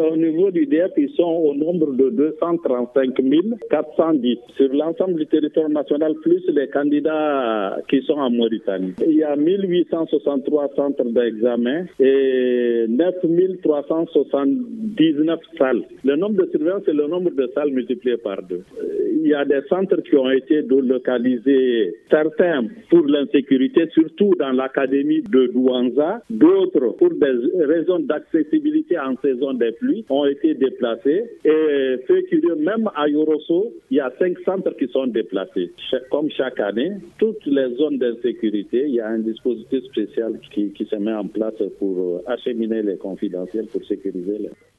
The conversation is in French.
au niveau du DEP, ils sont au nombre de 235 410 sur l'ensemble du territoire national, plus les candidats qui sont en Mauritanie. Il y a 1863 centres d'examen et 9379 salles. Le nombre de surveillants, c'est le nombre de salles multiplié par 2. Il y a des centres qui ont été délocalisés, certains pour l'insécurité, surtout dans l'académie de Douanza, d'autres pour des raisons d'accessibilité en saison des pluies ont été déplacés. Et fait curieux, même à Yorosso, il y a 5 centres qui sont déplacés. Comme chaque année, toutes les zones d'insécurité, il y a un dispositif spécial qui se met en place pour acheminer les confidentiels, pour sécuriser les...